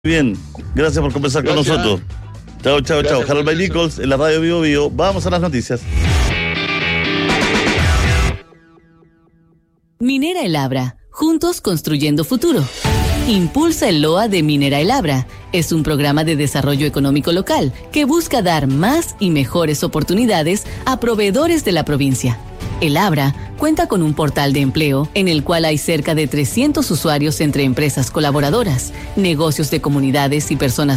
Bien, gracias por conversar con nosotros. Chao, chao, chao. Harold Bay Nichols en la radio Vivo Vivo. Vamos a las noticias. Minera El Abra, juntos construyendo futuro. Impulsa el LOA de Minera El Abra. Es un programa de desarrollo económico local que busca dar más y mejores oportunidades a proveedores de la provincia. El Abra cuenta con un portal de empleo en el cual hay cerca de 300 usuarios entre empresas colaboradoras, negocios de comunidades y personas